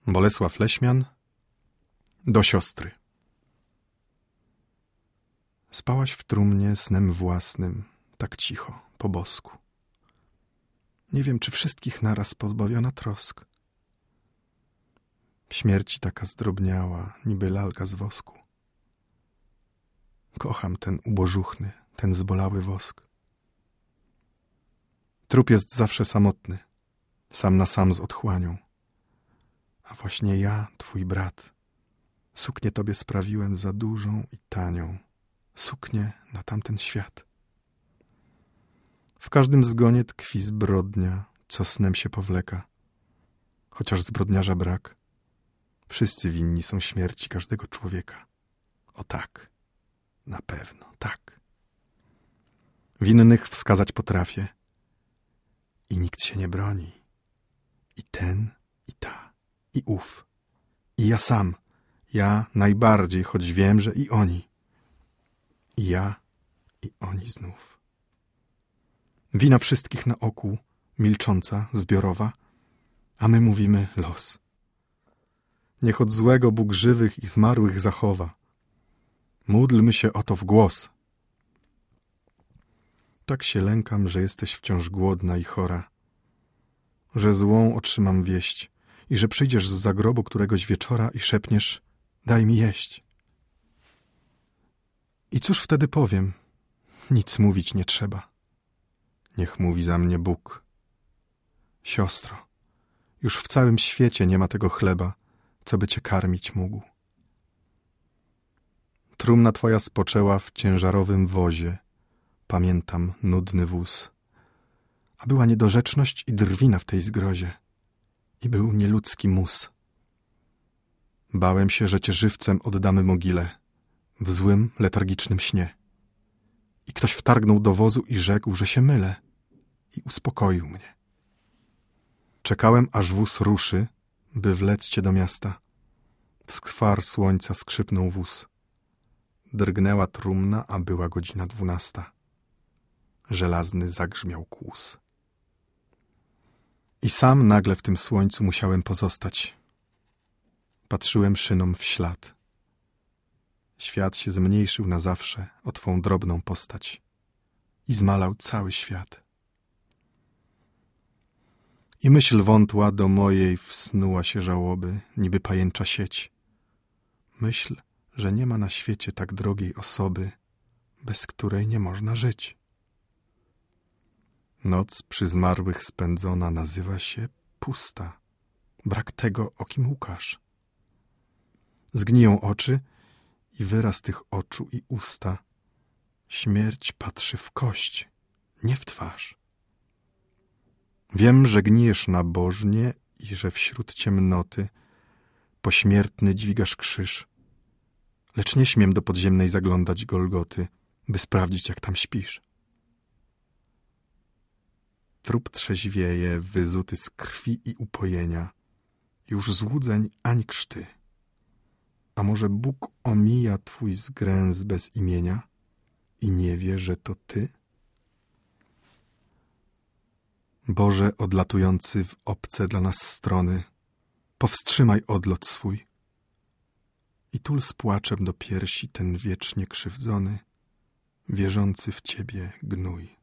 Bolesław Leśmian do siostry. Spałaś w trumnie snem własnym, tak cicho, po bosku. Nie wiem, czy wszystkich naraz pozbawiona trosk. W śmierci taka zdrobniała, niby lalka z wosku. Kocham ten ubożuchny, ten zbolały wosk. Trup jest zawsze samotny, sam na sam z otchłanią. A właśnie ja, twój brat, suknię tobie sprawiłem za dużą i tanią, suknię na tamten świat. W każdym zgonie tkwi zbrodnia, co snem się powleka. Chociaż zbrodniarza brak, wszyscy winni są śmierci każdego człowieka. O tak, na pewno, tak. Winnych wskazać potrafię i nikt się nie broni. I ten, i ta, i ów, i ja sam, ja najbardziej, choć wiem, że i oni. I ja, i oni znów. Wina wszystkich na oku, milcząca, zbiorowa, a my mówimy los. Niech od złego Bóg żywych i zmarłych zachowa. Módlmy się o to w głos. Tak się lękam, że jesteś wciąż głodna i chora, że złą otrzymam wieść i że przyjdziesz z zagrobu któregoś wieczora i szepniesz: daj mi jeść. I cóż wtedy powiem? Nic mówić nie trzeba. Niech mówi za mnie Bóg. Siostro, już w całym świecie nie ma tego chleba, co by cię karmić mógł. Trumna twoja spoczęła w ciężarowym wozie, pamiętam nudny wóz. A była niedorzeczność i drwina w tej zgrozie. I był nieludzki mus. Bałem się, że cię żywcem oddamy mogile, w złym, letargicznym śnie. I ktoś wtargnął do wozu i rzekł, że się mylę. I uspokoił mnie. Czekałem, aż wóz ruszy, by wlec cię do miasta. W skwar słońca skrzypnął wóz. Drgnęła trumna, a była godzina 12. Żelazny zagrzmiał kłus. I sam nagle w tym słońcu musiałem pozostać. Patrzyłem szynom w ślad. Świat się zmniejszył na zawsze o twą drobną postać. I zmalał cały świat. I myśl wątła do mojej wsnuła się żałoby, niby pajęcza sieć. Myśl, że nie ma na świecie tak drogiej osoby, bez której nie można żyć. Noc przy zmarłych spędzona nazywa się pusta. Brak tego, o kim łukasz. Zgniją oczy i wyraz tych oczu i usta. Śmierć patrzy w kość, nie w twarz. Wiem, że gnijesz nabożnie i że wśród ciemnoty pośmiertny dźwigasz krzyż. Lecz nie śmiem do podziemnej zaglądać Golgoty, by sprawdzić, jak tam śpisz. Trup trzeźwieje, wyzuty z krwi i upojenia, już złudzeń ani krzty. A może Bóg omija twój zgręz bez imienia i nie wie, że to ty? Boże, odlatujący w obce dla nas strony, powstrzymaj odlot swój i tul z płaczem do piersi ten wiecznie krzywdzony, wierzący w Ciebie gnój.